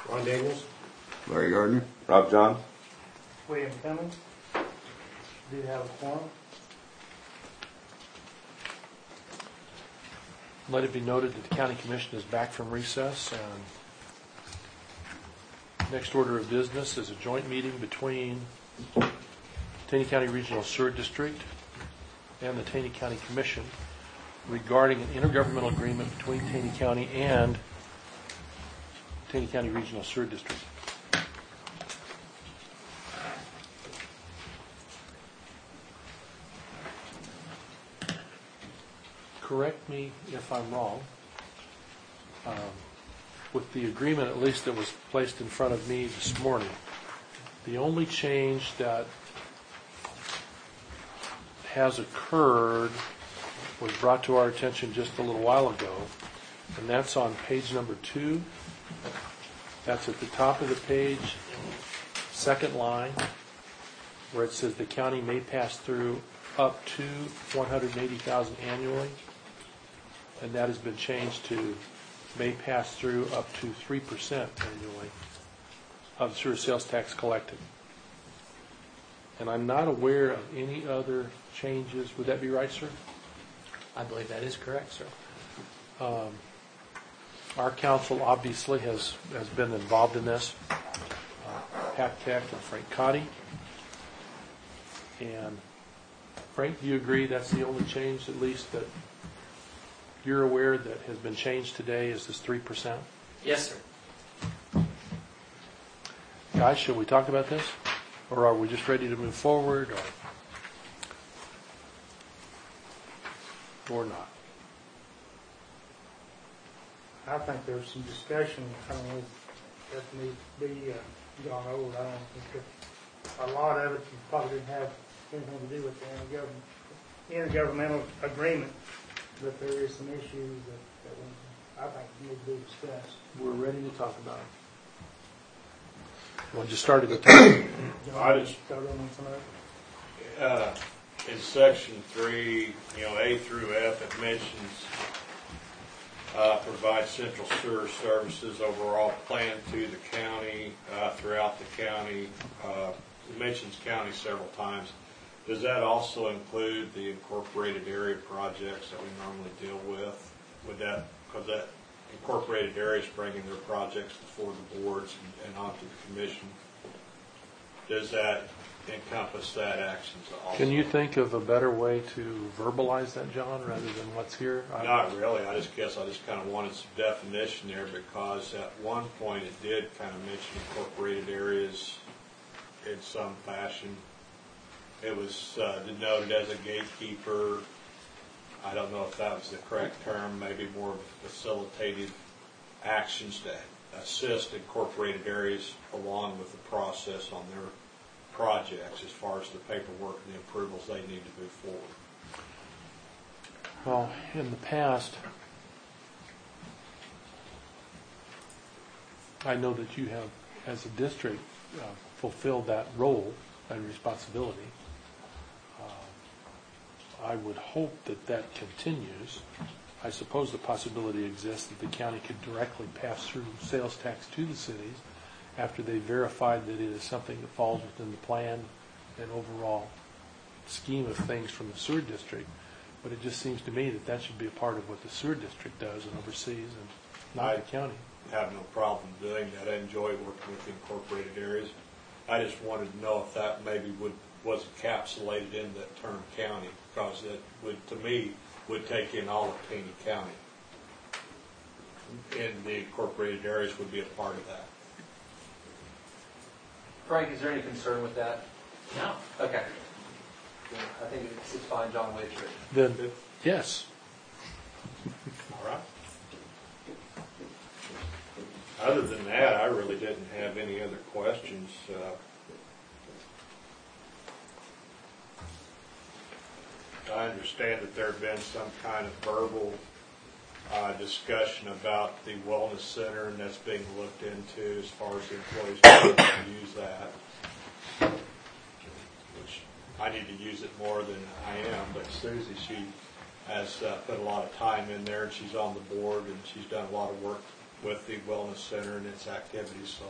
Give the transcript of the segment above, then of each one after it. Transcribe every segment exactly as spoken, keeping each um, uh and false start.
Ron Daniels. Larry Gardner. Rob John. William Cummings. Do have a quorum. Let it be noted that the County Commission is back from recess, and next order of business is a joint meeting between Taney County Regional Sewer District and the Taney County Commission regarding an intergovernmental agreement between Taney County and Taney County Regional Sewer District. Correct me if I'm wrong. Um, with the agreement, at least that was placed in front of me this morning, the only change that has occurred was brought to our attention just a little while ago, and that's on page number two. That's at the top of the page, second line, where it says the county may pass through up to one hundred eighty thousand dollars annually, and that has been changed to may pass through up to three percent annually of the sewer sales tax collected. And I'm not aware of any other changes. Would that be right, sir? I believe that is correct, sir. Um, our council obviously has, has been involved in this. Uh, Pat Keck and Frank Cotty. And Frank, do you agree that's the only change, at least, that you're aware that has been changed today is this three percent? Yes, sir. Guys, should we talk about this? Or are we just ready to move forward? Or, or not? I think there's some discussion, I don't know, that needs to be uh, gone over. I don't think that a lot of it probably didn't have anything to do with the intergovernmental, intergovernmental agreement, but there is some issues that, that we, I think need to be discussed. We're ready to talk about it. Well, just start at the top. I just, Start on some of it. uh, in section three, you know, A through F, it mentions, uh, provide central sewer services overall plan to the county, uh, throughout the county. Uh, it mentions county several times. Does that also include the incorporated area projects that we normally deal with? Would that, because that incorporated areas bringing their projects before the boards and, and onto the commission, does that encompass that actions also? Can you think of a better way to verbalize that, John, rather than what's here? Not really. I just guess I just kind of wanted some definition there, because at one point it did kind of mention incorporated areas in some fashion. It was uh, denoted as a gatekeeper. I don't know if that was the correct term, maybe more of facilitative actions to assist incorporated areas along with the process on their projects as far as the paperwork and the approvals they need to move forward. Well, in the past, I know that you have, as a district, uh, fulfilled that role and responsibility. I would hope that that continues. I suppose the possibility exists that the county could directly pass through sales tax to the cities after they verified that it is something that falls within the plan and overall scheme of things from the sewer district. But it just seems to me that that should be a part of what the sewer district does and oversees, and not I the county. have no problem doing that. I enjoy working with the incorporated areas. I just wanted to know if that maybe would was encapsulated in that term county, because it would, to me, would take in all of Taney County. And the incorporated areas would be a part of that. Frank, is there any concern with that? No. Okay. I think it's, it's fine, John Wade's written. Then, yes. All right. Other than that, I really didn't have any other questions. Uh, I understand that there had been some kind of verbal uh, discussion about the wellness center, and that's being looked into as far as the employees being able to use that, which I need to use it more than I am. But Susie, she has uh, put a lot of time in there, and she's on the board, and she's done a lot of work with the wellness center and its activities, so.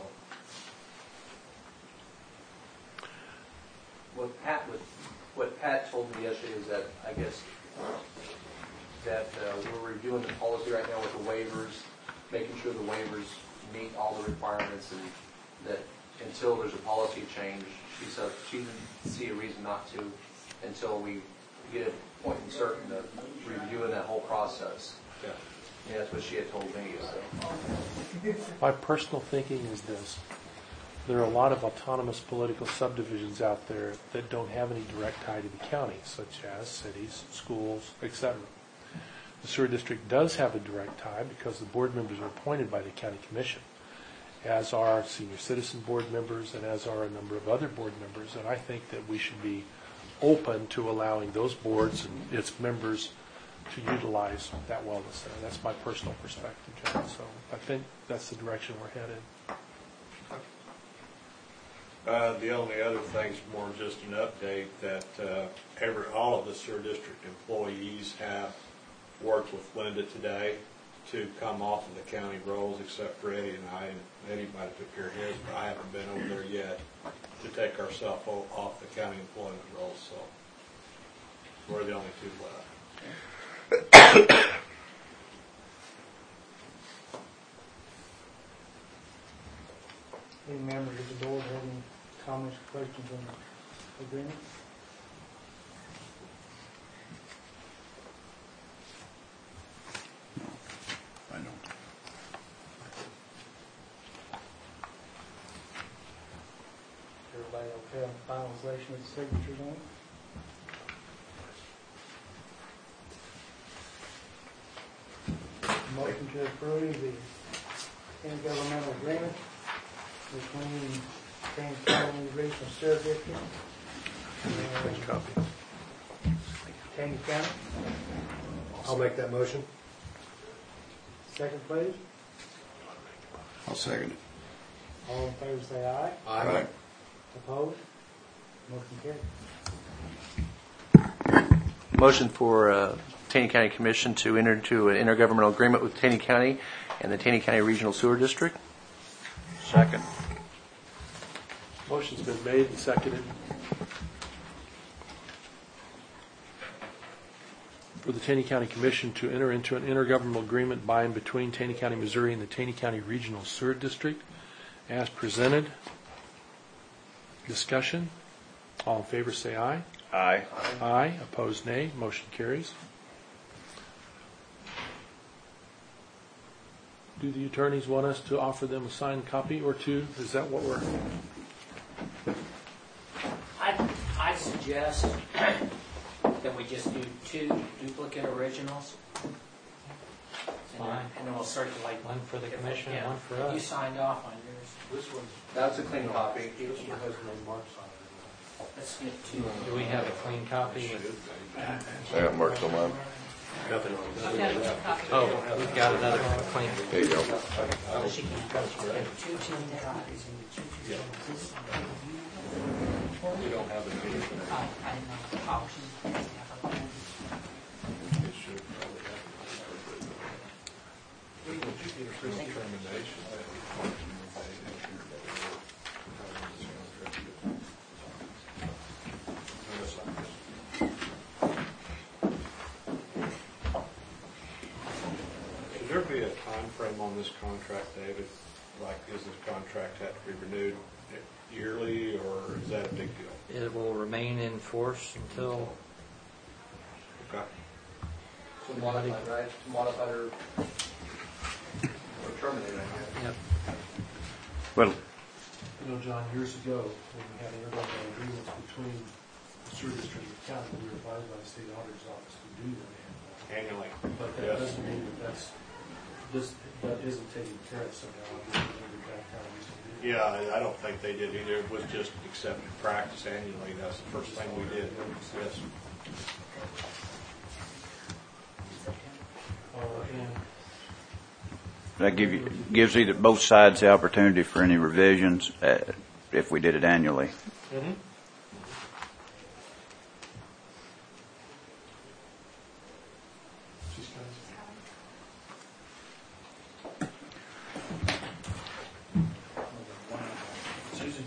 What Pat, would- what Pat told me yesterday is that, I guess, that uh, we're reviewing the policy right now with the waivers, making sure the waivers meet all the requirements, and that until there's a policy change, she said she didn't see a reason not to until we get a point in certain of reviewing that whole process. Yeah. Yeah, that's what she had told me, so. My personal thinking is this. There are a lot of autonomous political subdivisions out there that don't have any direct tie to the county, such as cities, schools, et cetera. The sewer district does have a direct tie because the board members are appointed by the county commission, as are senior citizen board members and as are a number of other board members. And I think that we should be open to allowing those boards and its members to utilize that wellness center. That's my personal perspective, John. So I think that's the direction we're headed. Uh, the only other thing's more just an update that uh, every all of the sewer district employees have worked with Linda today to come off of the county rolls, except for Eddie and I. And Eddie might have took care of his, but I haven't been over there yet to take ourselves off the county employment rolls. So we're the only two left. Any members of the board have any comments or questions on the agreement? I don't. Everybody okay on the finalization of the signatures on it? Motion to approve the intergovernmental agreement between James County Regional Sewer District and Make a copy. Taney County. I'll make that motion. Second, please. I'll second it. All in favor say aye. Aye. Opposed? Motion carried. Motion for uh, Taney County Commission to enter into an intergovernmental agreement with Taney County and the Taney County Regional Sewer District. Second. Motion's been made and seconded for the Taney County Commission to enter into an intergovernmental agreement by and between Taney County, Missouri and the Taney County Regional Sewer District as presented. Discussion. All in favor say aye. Aye. Aye. Opposed, nay. Motion carries. Do the attorneys want us to offer them a signed copy or two? Is that what we're... I, I suggest that we just do two duplicate originals. And then, and then we'll circulate One for the commission, Yeah. one for You us. signed off on yours. This one's... That's a clean copy. This one has no marks on it. Let's get two. Do we have a clean copy? I got marks on mine. Nothing on I've got a copy. Oh, we've got another clean. There you go. She can two clean copies and two two. We don't have a meeting. I I didn't know the policy. It should probably have. Determination. Should there be a time frame on this contract, David? Like, does this contract have to be renewed yearly, or is that a big deal? It will remain in force until, Okay. To modify, right? To modify or or terminate, I guess. yep. Well, You know, John, years ago, when we had intergovernmental agreements between the sewer district and the county, we were advised by the state auditor's office to do them annually. Annually. But that Yes. doesn't mean that that's, this, that isn't taken care of somehow. I just remember that kind of used to do. Yeah, I- I don't think they did either. It was just accepted practice annually. That's the first thing we did. Yes. Uh, and that give you, gives either, both sides the opportunity for any revisions, uh, if we did it annually. Mm-hmm.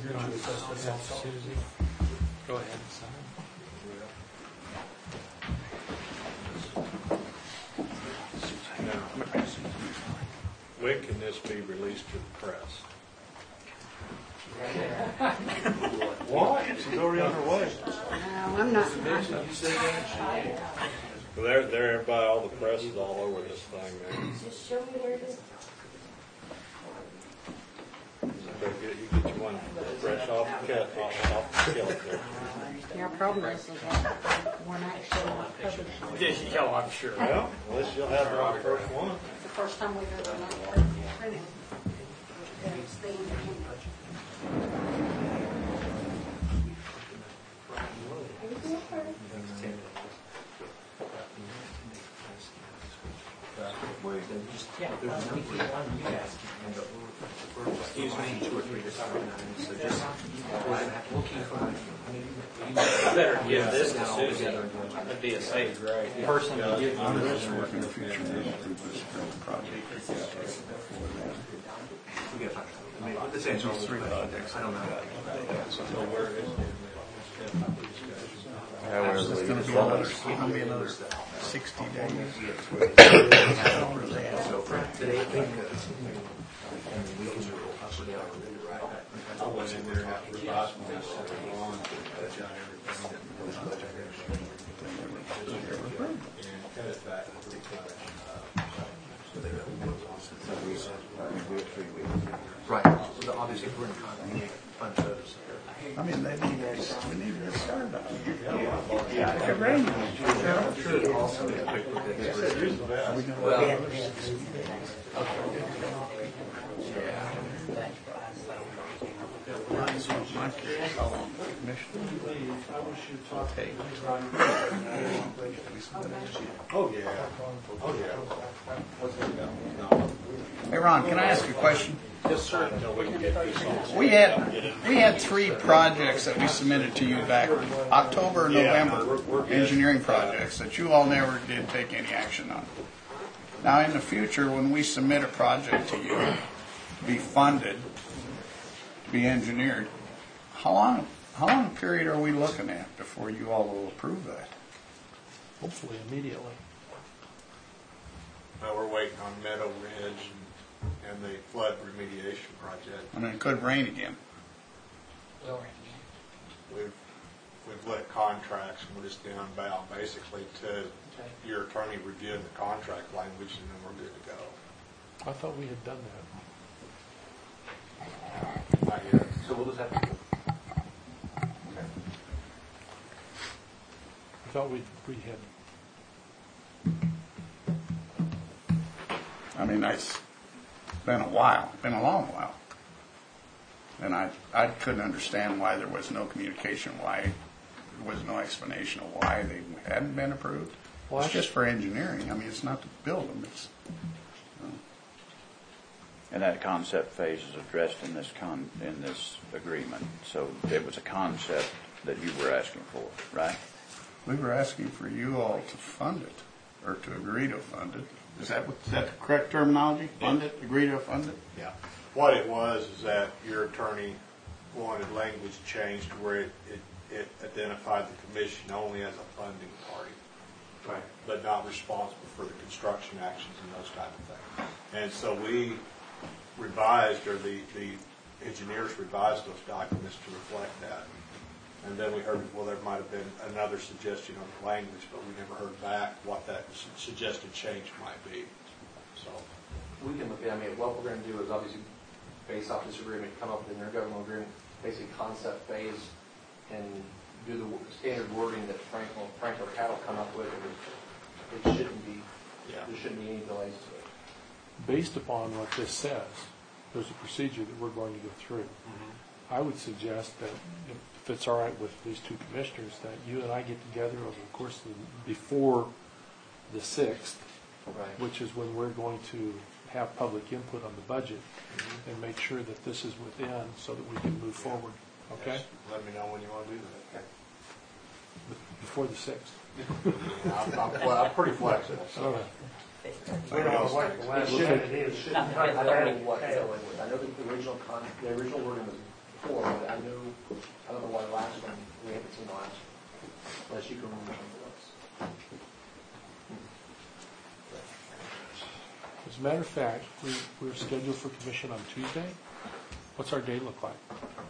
Susie, go ahead and sign. When can this be released to the press? What? She's already on her way. No, I'm not. Well, They're, they're, everybody, all the press is all over this thing, man. Just show me where it is. Better get- You get your one fresh off the cut, off off the kiln there. Your problem is that one actually published. Yeah, I'm sure. Well, unless you'll have the first one. It's the first time we've ever done it printed. It's the image. Yeah, there's no one you guys. Excuse me, two or three different times, so just, we'll keep on. Better give this to Susie. That'd be a safe person to give you this. I mean, this ain't all three projects, I don't know. It's gonna be another, it's gonna be another sixty days. I went in there after revised my on, touch out everything that was budget and cut it back pretty close. Right, so obviously if we're in contact, fund those. I mean, they need, we need to get started on it. Yeah, it rained. Are we gonna? Oh, yeah. Oh, yeah. Hey, Ron, can I ask you a question? Yes, sir. We can get this on. We had, we had three projects that we submitted to you back October and Yeah, November, we're- we're good. engineering projects that you all never did take any action on. Now, in the future, when we submit a project to you to be funded, to be engineered, how long, how long a period are we looking at before you all will approve that? Hopefully immediately. Well, we're waiting on Meadow Ridge and, and the flood remediation project. I mean, it could rain again. We've, we've let contracts, and we're just down bound basically to your attorney reviewing the contract language, and then we're good to go. I thought we had done that. Not yet. So we'll just have to. I thought we, we had, I mean, it's been a while, been a long while. And I, I couldn't understand why there was no communication, why there was no explanation of why they hadn't been approved. Well, It's just for engineering. I mean, it's not to build them. It's, And that concept phase is addressed in this con, in this agreement. So it was a concept that you were asking for, right? we were asking for you all to fund it, or to agree to fund it. Is that, what- is that the correct terminology? Fund it, agree to fund it? Yeah. What it was is that your attorney wanted language changed to where it, it, it identified the commission only as a funding party. Right. But not responsible for the construction actions and those type of things. And so we revised, or the, the engineers revised those documents to reflect that. And then we heard, well, there might have been another suggestion on the language, but we never heard back what that su- suggested change might be. So, We can look at, I mean, what we're going to do is obviously, based off this agreement, come up with an intergovernmental agreement, basically concept phase, and do the w- standard wording that Frank, well, Frank or Pat will come up with. It it shouldn't be, yeah. there shouldn't be any delays to it. based upon what this says, there's a procedure that we're going to go through. I would suggest that if if it's all right with these two commissioners, that you and I get together over the course of, the- before the sixth, Right. which is when we're going to have public input on the budget, and make sure that this is within, so that we can move forward, okay? Just let me know when you want to do that. Before the sixth. Yeah, I'm, I'm, well, I'm pretty flexible. I don't know. We don't want to wait the It last shouldn't, minute it either. shouldn't, I don't know what the deal was. I know that the original con, the original wording was before, but I know, I don't know why the last one, we haven't seen the last one, unless you can remember something else. As a matter of fact, we, we're scheduled for commission on Tuesday. What's our day look like?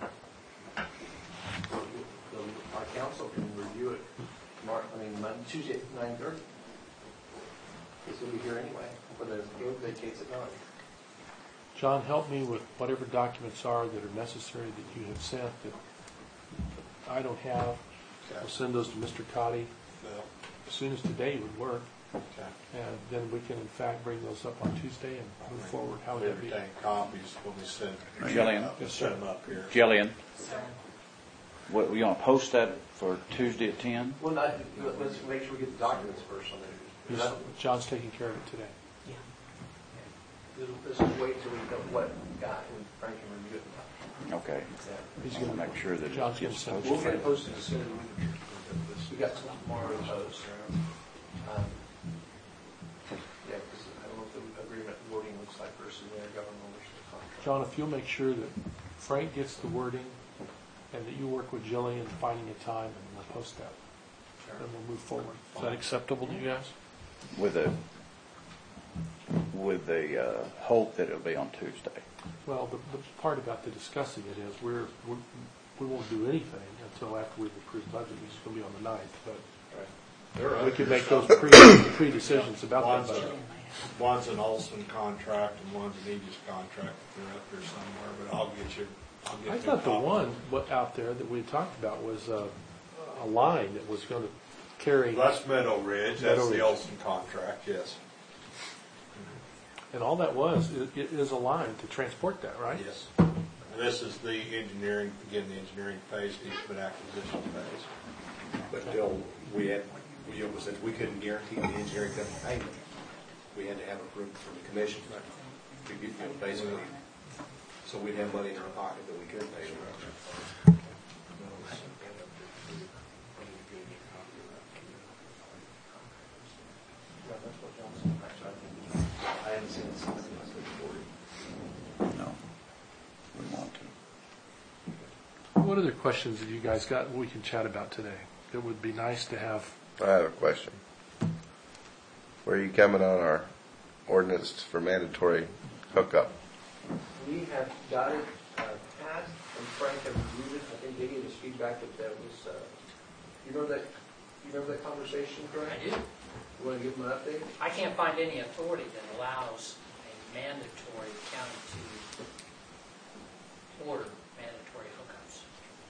The- Our council can review it tomorrow, I mean, Monday, Tuesday at nine thirty. This will be here anyway, but the vote vacates at nine. John, help me with whatever documents are that are necessary that you have sent that I don't have. We'll send those to Mister Cotty as soon as today would work. And then we can in fact bring those up on Tuesday and move forward. How would that be? Everything copies will be sent. Jillian. Yes, sir. Set them up here. Jillian, what, you want to post that for Tuesday at ten? Well, not, let's make sure we get the documents first on it. Yes, John's taking care of it today. Let's just wait until we know what we got and Frank can review it. Okay. He's I'll going to make sure that it John's going to gets send it. We'll posted. get it posted as soon as we, we got some tomorrow to post. Um, Yeah, because I don't know what the agreement wording looks like versus the intergovernmental versus the contract. John, if you'll make sure that Frank gets the wording and that you work with Jillian finding a time and we'll post that. Then we'll move forward. Is that acceptable to you guys? With a, with the uh, hope that it'll be on Tuesday. Well, the, the part about the discussing it is we're, we're, we won't do anything until after we've approved budget, which is going to be on the ninth, but we can make those pre, pre-decisions about that One's budget. a- One's an Olson contract and one's an Aegis contract. They're up there somewhere, but I'll get you. I'll get I you a thought the copy. one what- out there that we talked about was a, a line that was going to carry, That's Meadow Ridge. Meadow That's Ridge. the Olson contract, yes. and all that was is, is a line to transport that, right? Yes. And this is the engineering, again, the engineering phase, the equipment acquisition phase. But Bill, we had, we, you know, since we couldn't guarantee the engineering company payment, we had to have approval from the commission to get, you know, basically, so we'd have money in our pocket that we could pay them. Yeah, that's what John said. Actually, I haven't seen it since I said forty. No. We want to. What other questions have you guys got we can chat about today? It would be nice to have. I have a question. Where are you coming on our ordinance for mandatory hookup? We have got it, uh, Pat and Frank have reviewed it. I think they gave us feedback that that was, uh, you remember that, you remember that conversation, Frank? I do. You want to give them an update? I can't find any authority that allows a mandatory county to order mandatory hookups.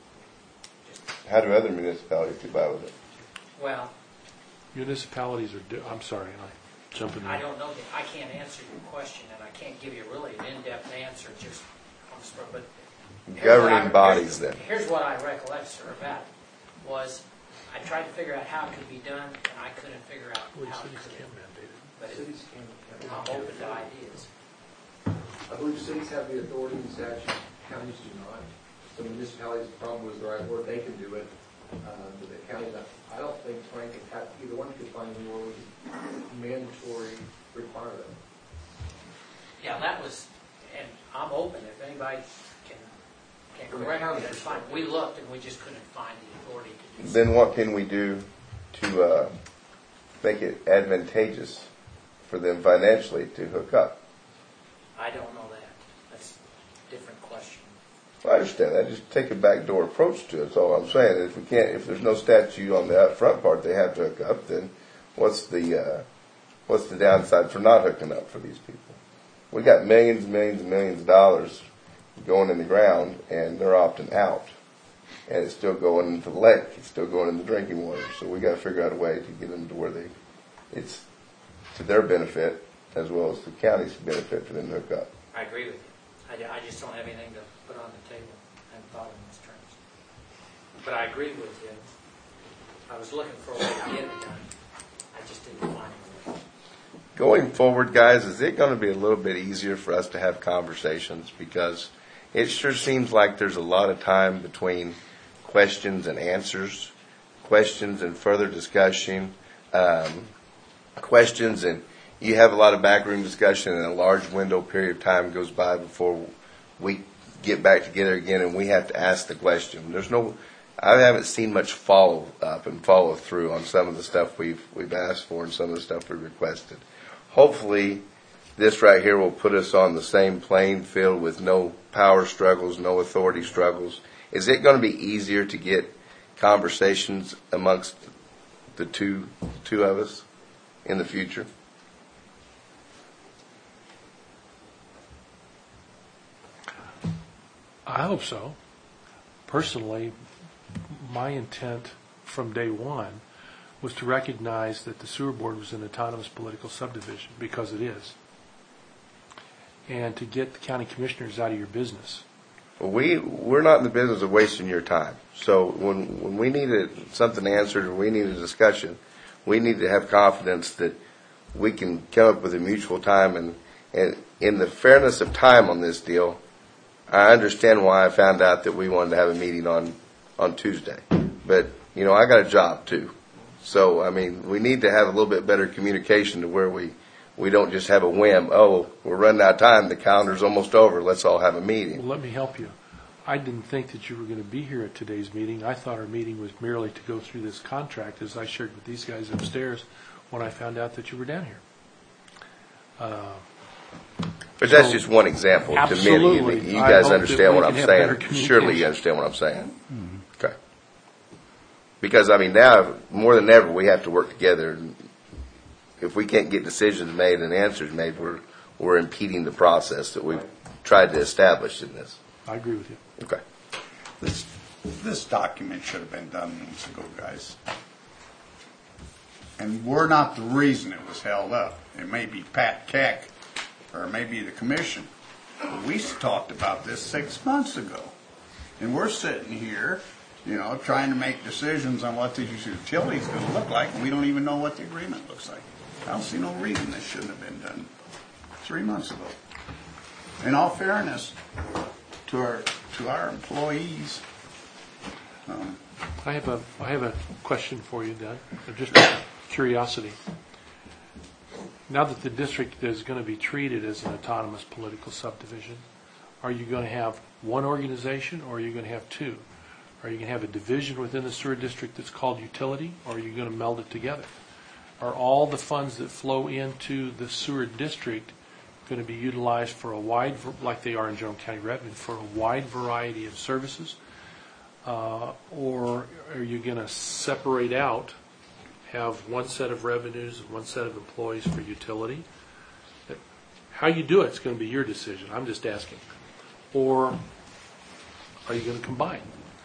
Just, How do other municipalities do by with it? well, Municipalities are, do- I'm sorry, I jump in I there. don't know that, I can't answer your question, and I can't give you really an in-depth answer just on the spot, but. here's what Governing I- bodies here's- then. Here's what I recollect, sir, about it, was I tried to figure out how it could be done, and I couldn't figure out Well, how it cities could. can mandate it. But it- Cities can. I'm open to ideas. I believe cities have the authority in statute, counties do not. So municipalities, the problem was the right word, they can do it, uh, but the county, not. I don't think Frank and Pat, either one could find anywhere we could mandatory require them. Yeah, that was, and I'm open, if anybody can, can From the correct me, county that's fine. We looked and we just couldn't find the authority to do so. Then what can we do to uh, make it advantageous for them financially to hook up? I don't know that. That's a different question. Well, I understand that. Just take a backdoor approach to it. That's all I'm saying. If we can't, if there's no statute on the upfront part, they have to hook up. Then what's the uh, what's the downside for not hooking up for these people? We got millions and millions and millions of dollars going in the ground, and they're opting out, and it's still going into the lake. It's still going into drinking water. So we got to figure out a way to get them to where they, it's to their benefit as well as the county's benefit for them to hook up. I agree with you. I, ju- I just don't have anything to put on the table. I haven't thought in those terms. But I agree with you. I was looking for a way to get it done. I just didn't find a way. Going forward, guys, is it going to be a little bit easier for us to have conversations? Because it sure seems like there's a lot of time between questions and answers, questions and further discussion, um, questions and you have a lot of backroom discussion and a large window period of time goes by before we get back together again and we have to ask the question. There's no, I haven't seen much follow up and follow through on some of the stuff we've we've asked for and some of the stuff we requested. Hopefully, this right here will put us on the same playing field with no power struggles, no authority struggles. Is it going to be easier to get conversations amongst the two two of us in the future? I hope so. Personally, my intent from day one was to recognize that the sewer board was an autonomous political subdivision, because it is, and to get the county commissioners out of your business. Well, we we're not in the business of wasting your time. So when when we need a, something answered or we need a discussion, we need to have confidence that we can come up with a mutual time. And, and in the fairness of time on this deal, I understand why I found out that we wanted to have a meeting on, on Tuesday. But, you know, I got a job too. So, I mean, we need to have a little bit better communication to where we, we don't just have a whim. Oh, we're running out of time. The calendar's almost over. Let's all have a meeting. Well, let me help you. I didn't think that you were going to be here at today's meeting. I thought our meeting was merely to go through this contract, as I shared with these guys upstairs when I found out that you were down here. Uh, But that's So, just one example to many. absolutely. You, you I guys hope that understand we what can I'm have saying. better communication. Surely you understand what I'm saying. Okay. Because, I mean, now, more than ever, we have to work together. And if we can't get decisions made and answers made, we're, we're impeding the process that we've tried to establish in this. I agree with you. Okay. This, this document should have been done months ago, guys. And we're not the reason it was held up. It may be Pat Keck, or maybe the commission. But we talked about this six months ago. And we're sitting here, you know, trying to make decisions on what these utilities are going to look like, and we don't even know what the agreement looks like. I don't see no reason this shouldn't have been done three months ago. In all fairness to our to our employees, um, I have a I have a question for you, Doug. Just a curiosity. Now that the district is going to be treated as an autonomous political subdivision, are you going to have one organization, or are you going to have two? Are you going to have a division within the sewer district that's called utility, or are you going to meld it together? Are all the funds that flow into the sewer district going to be utilized for a wide, like they are in General County revenue, for a wide variety of services? Uh, or are you going to separate out, have one set of revenues and one set of employees for utility? How you do it's going to be your decision. I'm just asking. Or are you going to combine?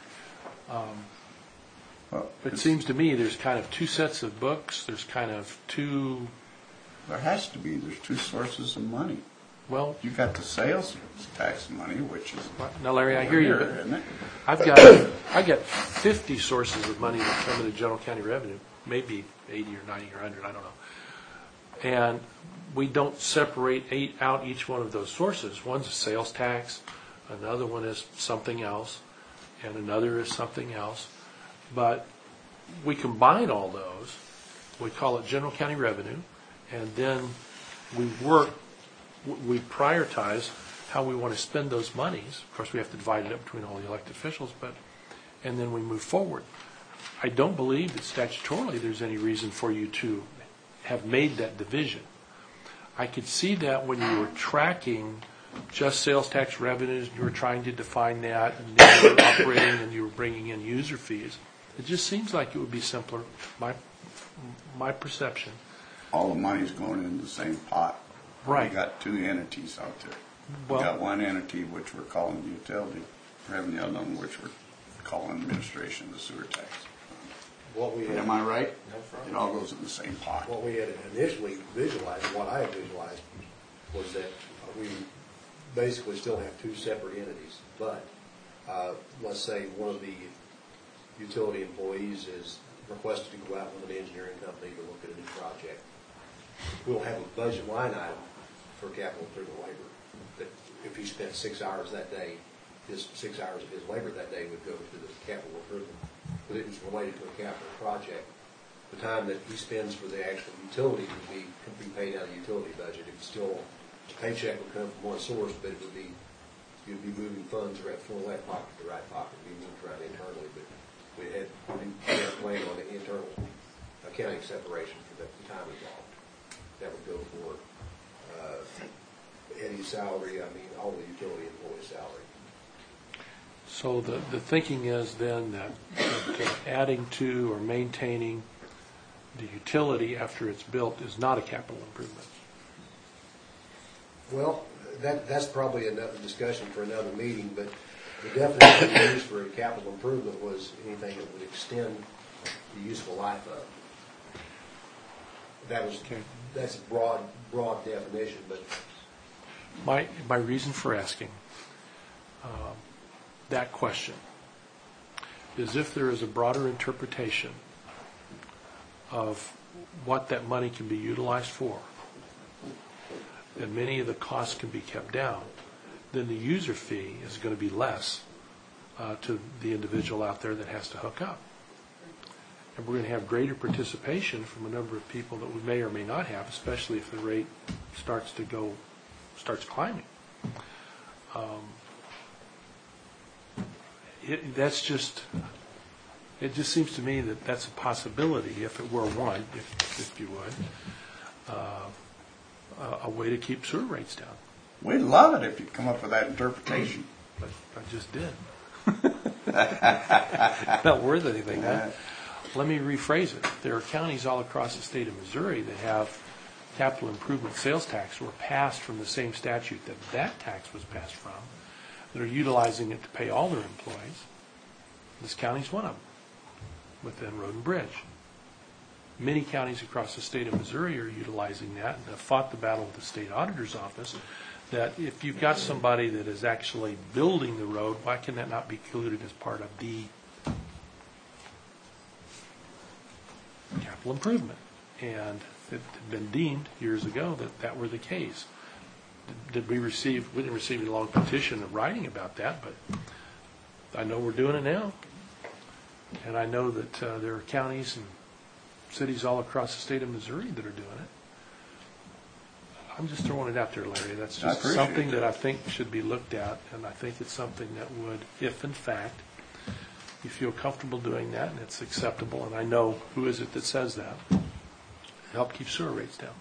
Um, well, it seems to me there's kind of two sets of books. There's kind of two. there has to be. There's two sources of money. Well, You got the sales tax money, which is now, Larry, I hear you, here, but isn't it? I've got I got fifty sources of money that come into General County revenue, maybe eighty or ninety or one hundred, I don't know. And we don't separate eight out each one of those sources. One's a sales tax, another one is something else, and another is something else. But we combine all those. We call it General County revenue, and then we work, we prioritize how we want to spend those monies. Of course, we have to divide it up between all the elected officials, but and then we move forward. I don't believe that statutorily there's any reason for you to have made that division. I could see that when you were tracking just sales tax revenues, and you were trying to define that, and then you were operating and you were bringing in user fees. It just seems like it would be simpler, my my perception. All the money's going in the same pot. Right. We got two entities out there. Well- We got one entity which we're calling utility revenue, the other one which we're calling administration, the sewer tax. What we had, Am I right? That's right. It all goes in the same pot. what we had initially visualized, what I had visualized, was that we basically still have two separate entities. But, uh, let's say one of the utility employees is requested to go out with an engineering company to look at a new project. We'll have a budget line item for capital improvement labor, that if he spent six hours that day, his six hours of his labor that day would go to the capital improvement, because it was related to a capital project. The time that he spends for the actual utility would be, could be paid out of the utility budget. It would still, the paycheck would come from one source, but it would be you'd be moving funds right from the left pocket to right pocket, be moved around internally, but we had, we had a plan on the internal accounting separation for the time involved. That would go for, uh, Eddie's salary, I mean, all the utility employee salary. So the, the thinking is then that, that adding to or maintaining the utility after it's built is not a capital improvement. Well, that, that's probably another discussion for another meeting, but the definition we used for a capital improvement was anything that would extend the useful life of. That was, Okay. that's a broad, broad definition, but My, my reason for asking uh, that question is if there is a broader interpretation of what that money can be utilized for, and many of the costs can be kept down, then the user fee is going to be less uh, to the individual out there that has to hook up. And we're going to have greater participation from a number of people that we may or may not have, especially if the rate starts to go, starts climbing. Um, it, that's just, it just seems to me that that's a possibility, if it were one, if, if you would, uh, a, a way to keep sewer rates down. We'd love it if you'd come up with that interpretation. But I just did. Not worth anything, huh? Let me rephrase it. There are counties all across the state of Missouri that have capital improvement sales tax were passed from the same statute that that tax was passed from, that are utilizing it to pay all their employees. This county's one of them, within Road and Bridge. Many counties across the state of Missouri are utilizing that and have fought the battle with the state auditor's office that if you've got somebody that is actually building the road, why can that not be included as part of the capital improvement? And it had been deemed years ago that that were the case. Did, did we receive, we didn't receive a long petition of writing about that, but I know we're doing it now. And I know that uh, there are counties and cities all across the state of Missouri that are doing it. I'm just throwing it out there, Larry. That's I just appreciate something that. that I think should be looked at, and I think it's something that would, if in fact you feel comfortable doing that and it's acceptable, and I know who is it that says that, help keep sewer rates down.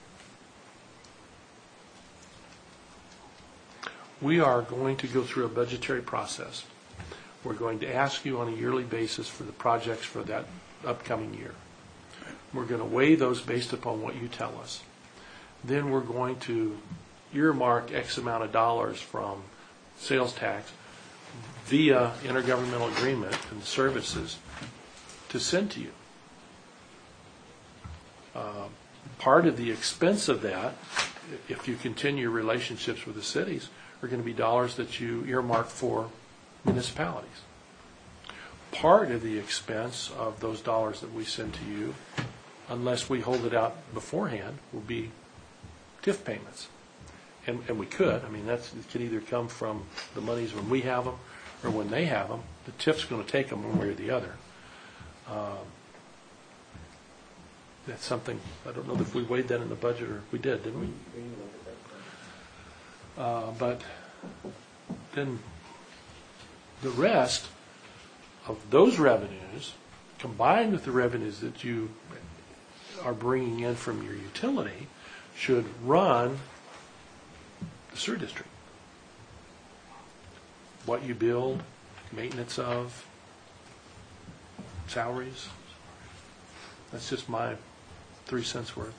We are going to go through a budgetary process. We're going to ask you on a yearly basis for the projects for that upcoming year. We're going to weigh those based upon what you tell us. Then we're going to earmark X amount of dollars from sales tax via intergovernmental agreement and services to send to you. Uh, part of the expense of that, if you continue relationships with the cities, are going to be dollars that you earmark for municipalities. Part of the expense of those dollars that we send to you, unless we hold it out beforehand, will be T I F payments. And, and we could. I mean, that's, it could either come from the monies when we have them or when they have them. The T I F's going to take them one way or the other. Um, that's something, I don't know if we weighed that in the budget or we did, didn't we? Uh, but then the rest of those revenues, combined with the revenues that you are bringing in from your utility, should run the sewer district. What you build, maintenance of, salaries. That's just my three cents worth.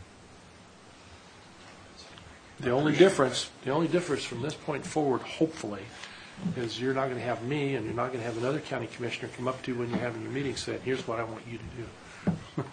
The only difference, the only difference from this point forward, hopefully, is you're not going to have me and you're not going to have another county commissioner come up to you when you're having your meeting saying, here's what I want you to do.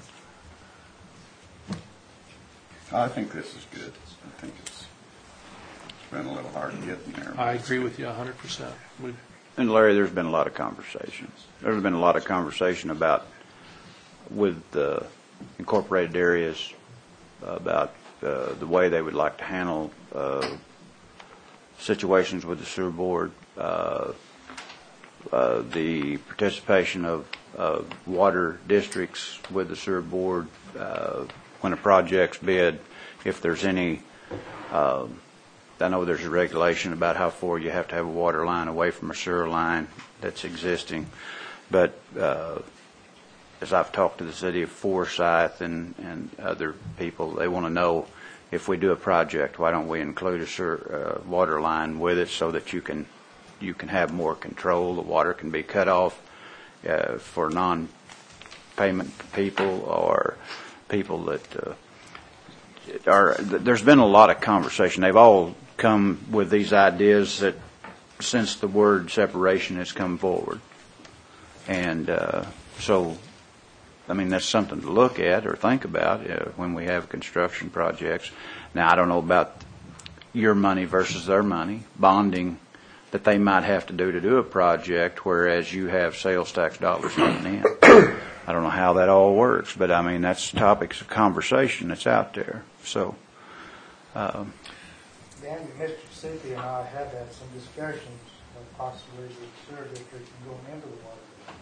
I think this is good. I think it's, it's been a little hard to get in there. I agree with you one hundred percent. We've, And Larry, there's been a lot of conversation. There's been a lot of conversation about, with the incorporated areas, about uh, the way they would like to handle uh, situations with the sewer board, uh, uh, the participation of uh, water districts with the sewer board, uh, when a project's bid, if there's any um, I know there's a regulation about how far you have to have a water line away from a sewer line that's existing. But uh, as I've talked to the city of Forsyth and, and other people, they want to know if we do a project, why don't we include a sewer, uh, water line with it so that you can you can have more control. The water can be cut off uh, for non-payment people or people that uh, are. There's been a lot of conversation. They've all come with these ideas that since the word separation has come forward. And uh, so, I mean, that's something to look at or think about uh, when we have construction projects. Now, I don't know about your money versus their money, bonding that they might have to do to do a project, whereas you have sales tax dollars coming in. I don't know how that all works, but I mean, that's topics of conversation that's out there. So, um, Dan, Mississippi and I have had some discussions of possibly the sewer district going into the water district.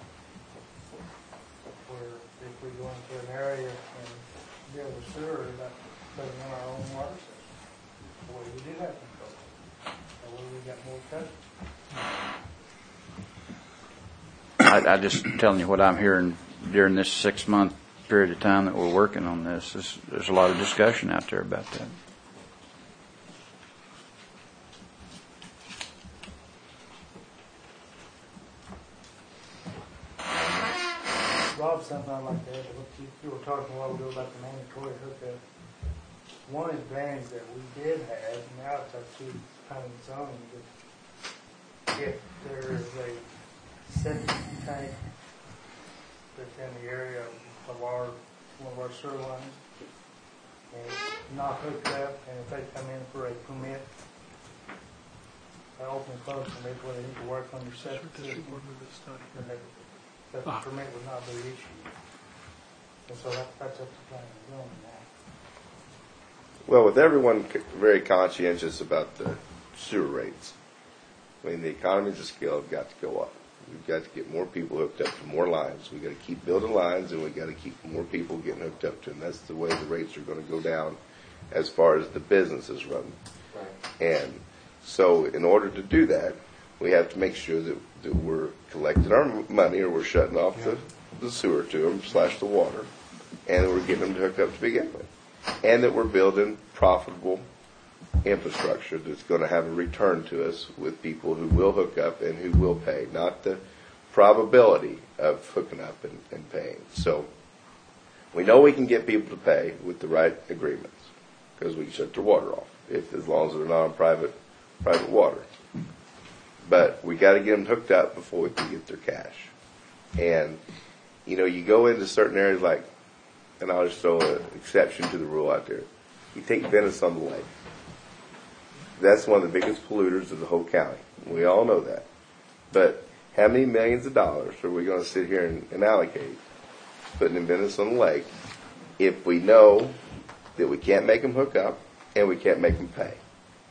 Where if we go into an area and build a sewer, that putting in our own water system. The way we do that control. That way we got more customers. I, I just telling you what I'm hearing during this six-month period of time that we're working on this. There's, there's a lot of discussion out there about that. Rob, something I'd like to add to what you, you were talking a while ago about the mandatory hookup. One advantage that we did have, now it's up to county zoning, that if there is a septic tank that's in the area of our, one of our sewer lines, and it's not hooked up, and if they come in for a permit, I open and close permit where they need to work on your septic system, then they, that the permit would not be issued. And so that, that's up to planning and zoning now. Well, with everyone c- very conscientious about the sewer rates, I mean, the economies of scale have got to go up. We've got to get more people hooked up to more lines. We've got to keep building lines, and we've got to keep more people getting hooked up to them. That's the way the rates are going to go down as far as the businesses run. Right. And so in order to do that, we have to make sure that, that we're collecting our money, or we're shutting off yeah. the, the sewer to them, slash the water, and we're getting them to hook up to begin with. And that we're building profitable infrastructure that's going to have a return to us with people who will hook up and who will pay, not the probability of hooking up and, and paying. So we know we can get people to pay with the right agreements because we can shut their water off, if as long as they're not on private private water. But we got to get them hooked up before we can get their cash. And you know, you go into certain areas like, and I'll just throw an exception to the rule out there. You take Venice on the Lake. That's one of the biggest polluters of the whole county. We all know that. But how many millions of dollars are we going to sit here and, and allocate putting in Venice on the Lake if we know that we can't make them hook up and we can't make them pay?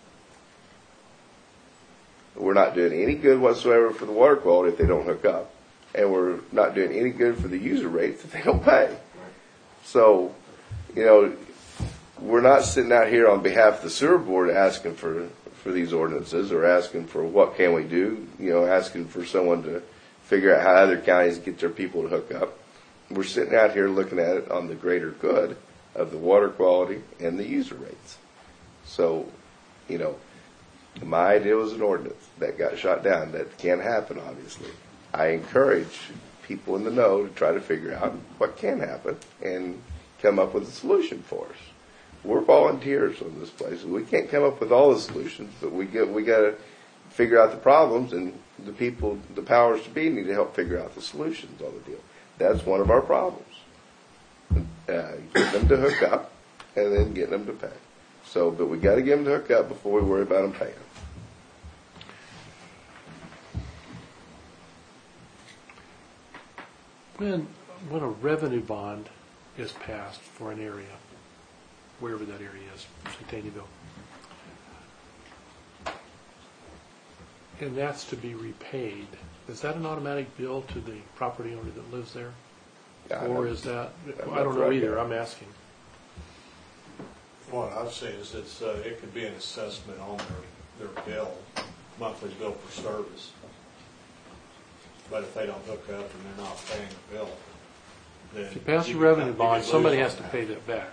We're not doing any good whatsoever for the water quality if they don't hook up. And we're not doing any good for the user rates if they don't pay. So, you know, we're not sitting out here on behalf of the sewer board asking for, for these ordinances or asking for what can we do, you know, asking for someone to figure out how other counties get their people to hook up. We're sitting out here looking at it on the greater good of the water quality and the user rates. So, you know, my idea was an ordinance that got shot down. That can't happen, obviously. I encourage people in the know to try to figure out what can happen and come up with a solution for us. We're volunteers on this place. We can't come up with all the solutions, but we get we got to figure out the problems, and the people, the powers to be, need to help figure out the solutions on the deal. That's one of our problems. Uh, get them to hook up, and then get them to pay. So, but we got to get them to hook up before we worry about them paying. When when a revenue bond is passed for an area, wherever that area is, say Taneyville, and that's to be repaid, is that an automatic bill to the property owner that lives there? Yeah, or is that, I don't know either, I'm asking. What I've seen is it's, uh, it could be an assessment on their, their bill, monthly bill for service. But if they don't hook up and they're not paying the bill, then. If you pass a could- revenue you bond, could somebody lose has on to that. pay that back.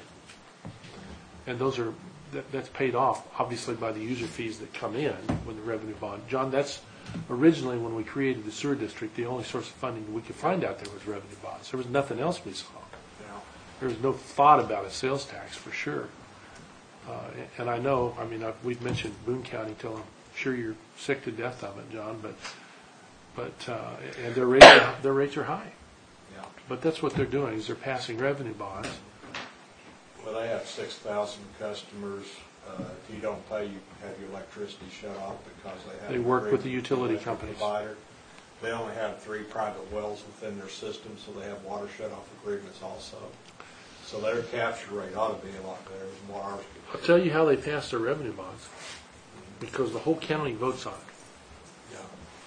And those are, that, that's paid off, obviously, by the user fees that come in when the revenue bond. John, that's originally when we created the sewer district, the only source of funding we could find out there was revenue bonds. There was nothing else we saw. Yeah. There was no thought about a sales tax, for sure. Uh, and I know, I mean, I've, we've mentioned Boone County till I'm sure you're sick to death of it, John, but, but, uh, and their rates, are, their rates are high. Yeah. But that's what they're doing, is they're passing revenue bonds. Well, they have six thousand customers. Uh, if you don't pay, you have your electricity shut off because they have. They an work with the agreement utility electric companies. Provider. They only have three private wells within their system, so they have water shut off agreements also. So their capture rate ought to be a lot better than what ours could I'll be. tell you how they pass their revenue bonds, because the whole county votes on it.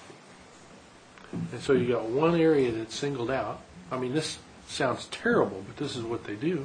Yeah. And so you got one area that's singled out. I mean, this sounds terrible, but this is what they do.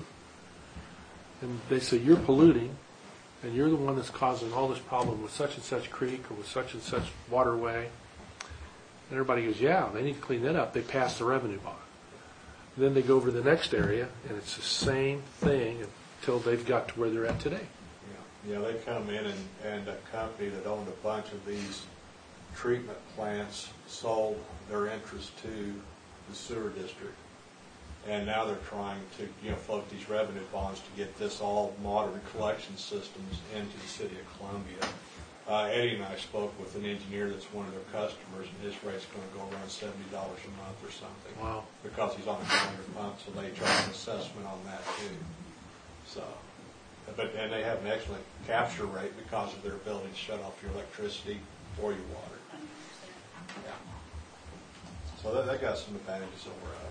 And they say, you're polluting, and you're the one that's causing all this problem with such and such creek or with such and such waterway. And everybody goes, yeah, they need to clean that up. They pass the revenue bond. Then they go over to the next area, and it's the same thing until they've got to where they're at today. Yeah, yeah, they come in and, and a company that owned a bunch of these treatment plants sold their interest to the sewer district. And now they're trying to, you know, float these revenue bonds to get this all modern collection systems into the city of Columbia. Uh, Eddie and I spoke with an engineer that's one of their customers, and his rate's going to go around seventy dollars a month or something. Wow. Because he's on a grinder pump, so they charge an assessment on that too. So, but, and they have an excellent capture rate because of their ability to shut off your electricity or your water. Yeah. So they, they got some advantages over us.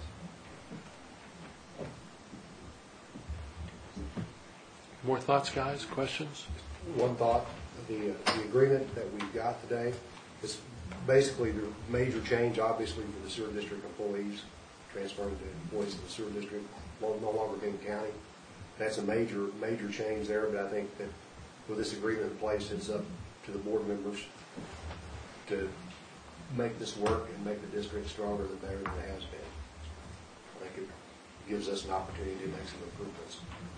More thoughts, guys? Questions? One thought, the, uh, the agreement that we've got today is basically the major change, obviously, for the sewer district employees, transferring to employees of the sewer district, no no longer being county. That's a major, major change there, but I think that with this agreement in place, it's up to the board members to make this work and make the district stronger and better than it has been. I think it gives us an opportunity to make some improvements.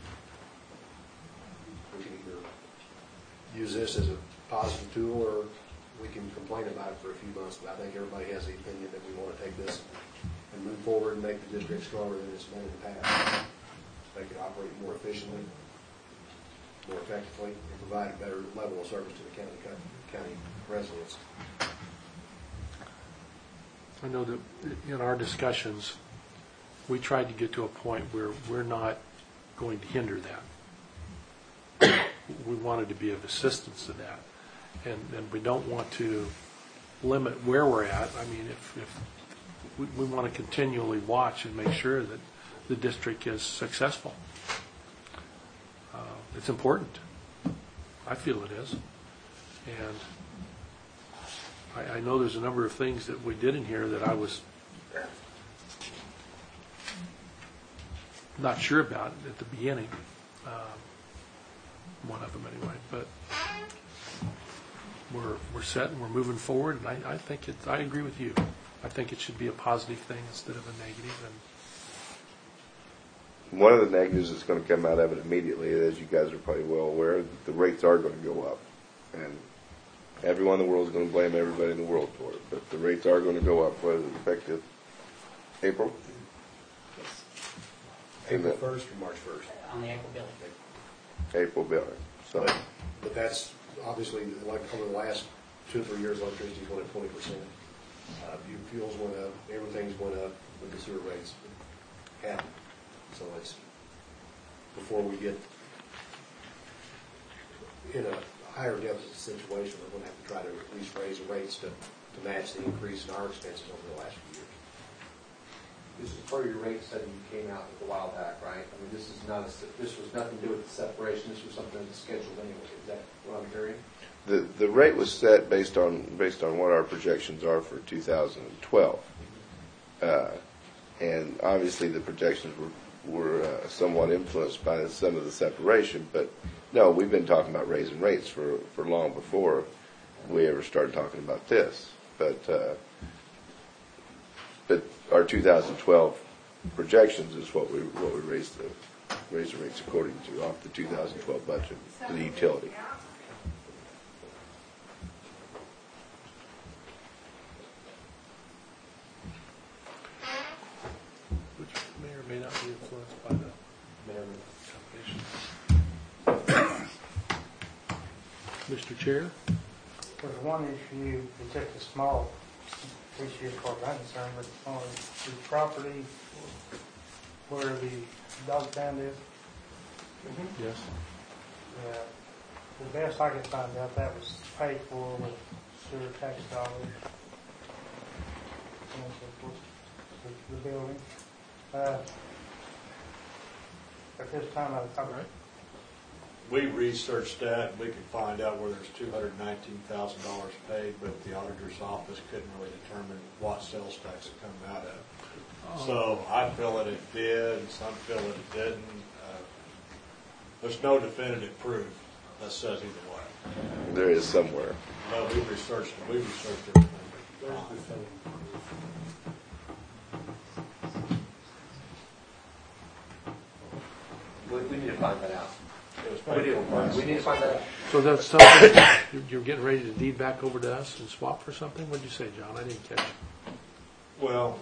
We can either use this as a positive tool, or we can complain about it for a few months, but I think everybody has the opinion that we want to take this and move forward and make the district stronger than it's been in the past. Make it operate more efficiently, more effectively, and provide a better level of service to the county, county residents. I know that in our discussions, we tried to get to a point where we're not going to hinder that. We wanted to be of assistance to that. And, and we don't want to limit where we're at. I mean, if, if we, we want to continually watch and make sure that the district is successful. Uh, it's important. I feel it is. And I, I know there's a number of things that we did in here that I was not sure about at the beginning. Um, one of them anyway, but we're we're set and we're moving forward, and I, I think it. I agree with you. I think it should be a positive thing instead of a negative. And One of the negatives that's going to come out of it immediately, as you guys are probably well aware, that the rates are going to go up. And everyone in the world is going to blame everybody in the world for it. But the rates are going to go up, whether it's effective April? April first or March first? On the April billing. April billing. So, But, but that's obviously, like over the last two or three years, electricity's went up twenty percent. Uh, fuels went up, everything's went up with the sewer rates. Happened. So it's, before we get in a higher deficit situation, we're going to have to try to at least raise the rates to, to match the increase in our expenses over the last few years. This is part of your rate study you came out with a while back, right? I mean, this is not a, this was nothing to do with the separation. This was something that's scheduled anyway. Is that what I'm hearing? the the rate was set based on based on what our projections are for two thousand twelve, uh, and obviously the projections were were uh, somewhat influenced by some of the separation. But no, we've been talking about raising rates for, for long before we ever started talking about this. But uh, but our two thousand twelve projections is what we what we raised the raise the rates according to off the two thousand twelve budget for the utility. Which may or may not be influenced by the calculation. Mister Chair? There's one issue, it's just a small issue as far as I'm concerned, but on the property where the dog pound is, Yes. uh, the best I could find out, that was paid for with sewer tax dollars. And so forth, the, the building. Uh, At this time, I was talking, We researched that, and we could find out where there's two hundred nineteen thousand dollars paid, but the auditor's office couldn't really determine what sales tax it come out of. So I feel that it did, and some feel that it didn't. Uh, There's no definitive proof that says either way. There is somewhere. No, we researched, we researched everything. We, we need to find that out. It was We paid do. for. We need to find that out. So that's something, you're- you're getting ready to deed back over to us and swap for something? What'd you say, John? I didn't catch you. Well,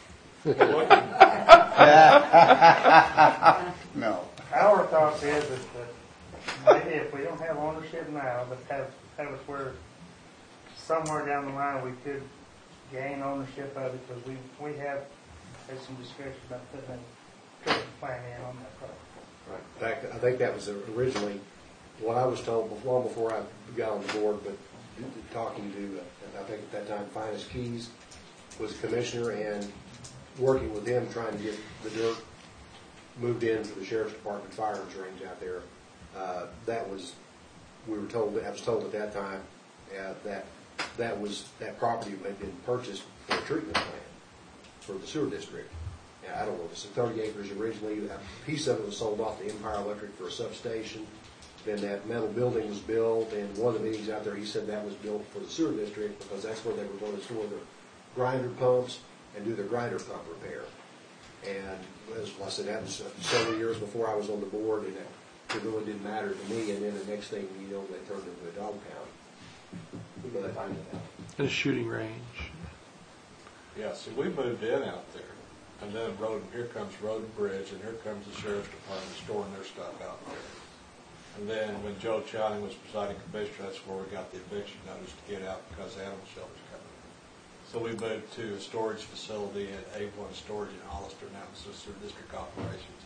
No. our thought is that, that maybe if we don't have ownership now, but have, have it where somewhere down the line we could gain ownership of it, because we, we have had some discussion about putting a treatment plant in on that property. Right. In fact, I think that was originally what I was told before, long before I got on the board, but talking to, uh, I think at that time, Finest Keys was commissioner, and working with him, trying to get the dirt moved in for the sheriff's department firearms range out there. Uh, that was, we were told, I was told at that time, uh, that that was, that property had been purchased for a treatment plant for the sewer district. And I don't know, it was thirty acres originally. A piece of it was sold off to Empire Electric for a substation. Then that metal building was built, and one of the meetings out there, he said that was built for the sewer district because that's where they were going to store their grinder pumps and do their grinder pump repair. And as I said, that was several years before I was on the board, and it really didn't matter to me. And then the next thing you know, they turned into a dog pound. We need to find it out. And a shooting range. yeah, see, we moved in out there, and then road, here comes Road and Bridge, and here comes the sheriff's department storing their stuff out there. And then when Joe Chowning was presiding commissioner, that's where we got the eviction notice to get out because the animal shelter's coming. So we moved to a storage facility at A one Storage in Hollister, now it's just their district operations.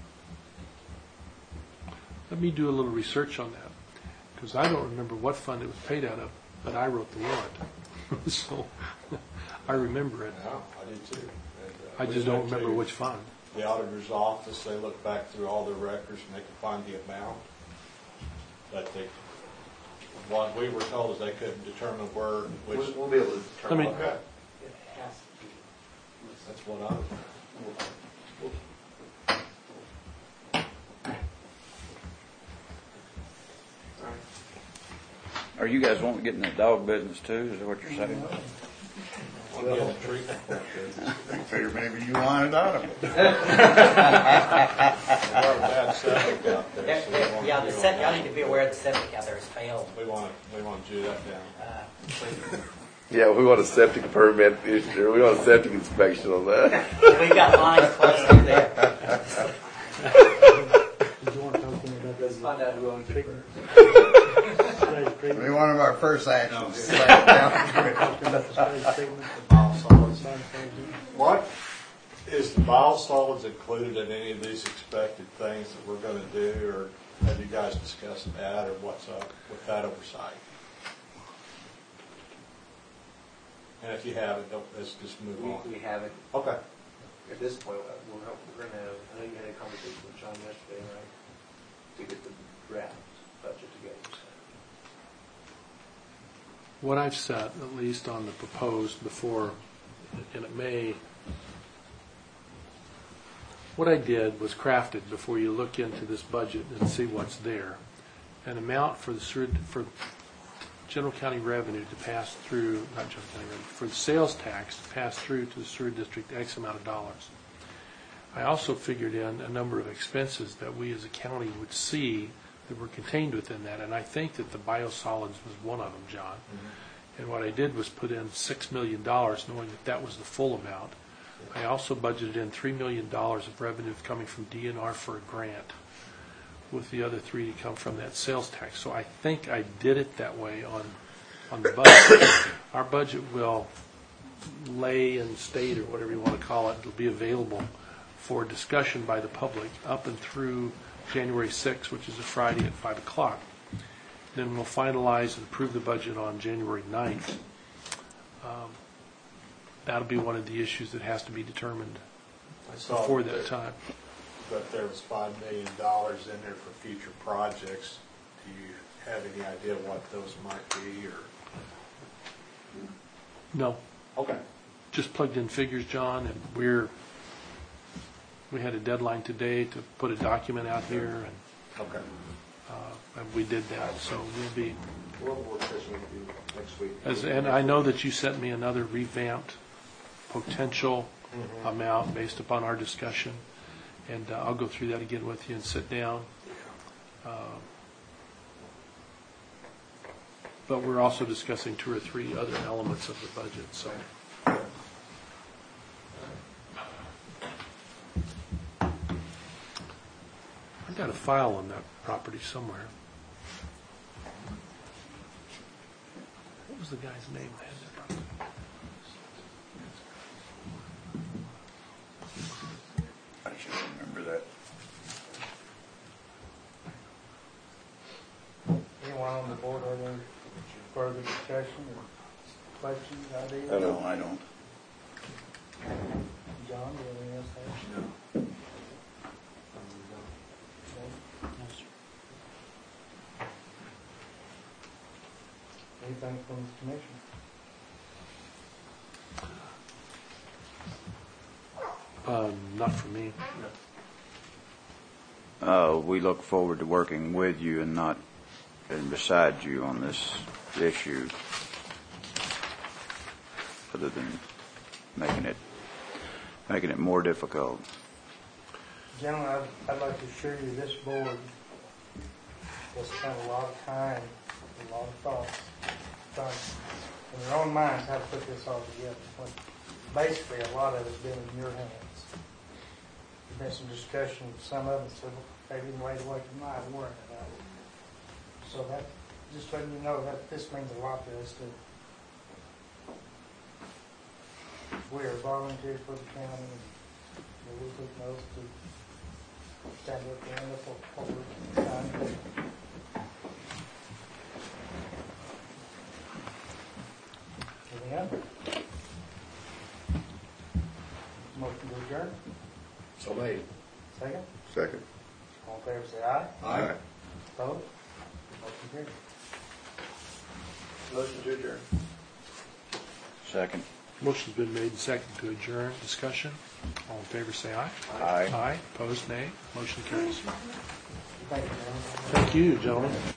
Let me do a little research on that, because I don't remember what fund it was paid out of, but I wrote the warrant. So I remember it. Yeah, I did too. And, uh, I we just don't went remember to which fund. The auditor's office, they look back through all their records and they can find the amount. But they, what we were told is they couldn't determine where, which, We'll, we'll be able to I determine. mean, okay, It has to be. that's what I was. Are you guys wanting to get in the dog business too? Is that what you're saying? I'll get a treatment for it. I figured maybe you wanted out of it. We're a bad septic out there, so we want to Yeah, the do septic, all y'all need to be aware the septic out there has failed. We want, we want to do that down. Uh, Yeah, we want a septic permit issue. We want a septic inspection on that. We've got lines close through there. Did you want to talk to me about Let's this? find out who owns it first. Stage treatment? Maybe one of our first actions. is slap down. Talking about the stage treatment? Biosolids. Same thing. What, is the biosolids included in any of these expected things that we're going to do, or have you guys discussed that, or what's up with that oversight? And if you haven't, don't, let's just move We, on. we haven't, Okay. at this point, uh, we're, gonna- we're gonna, have- I know you had a conversation with John yesterday, right? To get the draft budget together. What I've set, at least on the proposed before, and it may, what I did was crafted, before you look into this budget and see what's there, an amount for the sewer, for general county revenue to pass through, not general county revenue, for the sales tax to pass through to the sewer district X amount of dollars. I also figured in a number of expenses that we as a county would see that were contained within that, and I think that the biosolids was one of them, John. Mm-hmm. And what I did was put in six million dollars, knowing that that was the full amount. I also budgeted in three million dollars of revenue coming from D N R for a grant, with the other three to come from that sales tax. So I think I did it that way on on the budget. Our budget will lay in state, or whatever you want to call it. It'll be available for discussion by the public up and through January sixth, which is a Friday at five o'clock. Then we'll finalize and approve the budget on January ninth. Um, that'll be one of the issues that has to be determined I saw before that that there- time. But there was five million dollars in there for future projects. Do you have any idea what those might be, or? No, Okay. just plugged in figures, John, and we're, we had a deadline today to put a document out here, and, Okay. uh, and we did that, so we'll be, We'll have a work session with you next week. as, and I know that you sent me another revamped potential amount based upon our discussion, and uh, I'll go through that again with you and sit down. Uh, But we're also discussing two or three other elements of the budget, so. I've got a file on that property somewhere. What was the guy's name that had that property? I should remember that. Anyone on the board have any further discussion or questions, ideas? I No, I don't. John, do you have anything else to add? No. Anything from the commission? Um, not for me. Uh, we look forward to working with you and not, and beside you on this issue, other than making it, making it more difficult. Gentlemen, I'd, I'd like to assure you this board has spent a lot of time, a lot of thoughts, trying, in their own minds, how to put this all together. When basically, a lot of it's been in your hands. There's been some discussion, some of them said, they didn't wait away from my work. So that, just letting you know that this means a lot to us too. We are volunteers for the county, and we took an oath to stand up and up for what we're trying to do. Anything else? Motion to adjourn? So made. Second? Second. All in favor, say aye. Aye. Opposed? Motion carried. Motion to adjourn. Second. Motion's been made and seconded to adjourn. Discussion. All in favor, say aye. Aye. Aye. Opposed, nay. Motion carries. Thank you, gentlemen. Thank you, gentlemen.